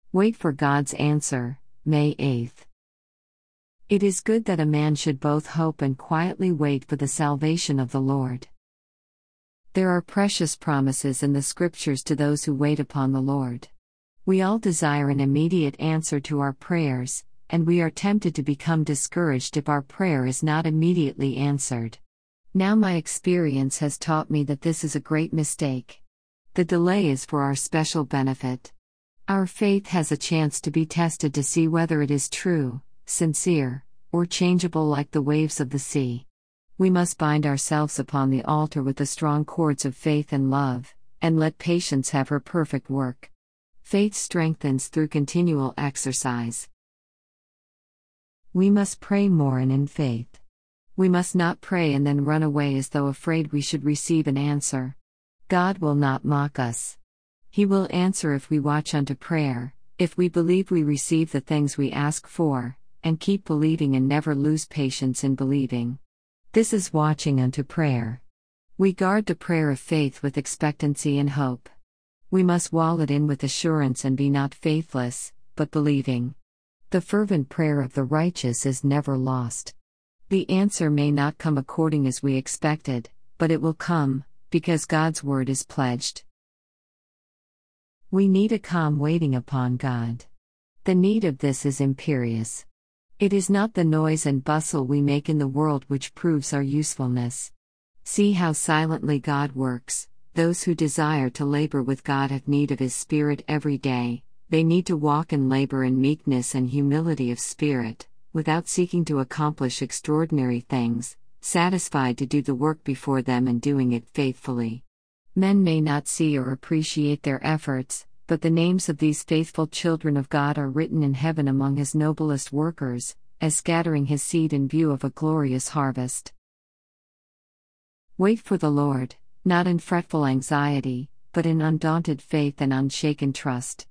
Wait for God's answer, May 8th. It is good that a man should both hope and quietly wait for the salvation of the Lord. There are precious promises in the Scriptures to those who wait upon the Lord. We all desire an immediate answer to our prayers, and we are tempted to become discouraged if our prayer is not immediately answered. Now my experience has taught me that this is a great mistake. The delay is for our special benefit. Our faith has a chance to be tested to see whether it is true, sincere, or changeable like the waves of the sea. We must bind ourselves upon the altar with the strong cords of faith and love, and let patience have her perfect work. Faith strengthens through continual exercise. We must pray more and in faith. We must not pray and then run away as though afraid we should receive an answer. God will not mock us. He will answer if we watch unto prayer, if we believe we receive the things we ask for, and keep believing and never lose patience in believing. This is watching unto prayer. We guard the prayer of faith with expectancy and hope. We must wall it in with assurance and be not faithless, but believing. The fervent prayer of the righteous is never lost. The answer may not come according as we expected, but it will come, because God's word is pledged. We need a calm waiting upon God. The need of this is imperious. It is not the noise and bustle we make in the world which proves our usefulness. See how silently God works. Those who desire to labor with God have need of His Spirit every day. They need to walk in labor in meekness and humility of spirit, without seeking to accomplish extraordinary things, satisfied to do the work before them and doing it faithfully. Men may not see or appreciate their efforts, but the names of these faithful children of God are written in heaven among His noblest workers, as scattering His seed in view of a glorious harvest. Wait for the Lord, not in fretful anxiety, but in undaunted faith and unshaken trust.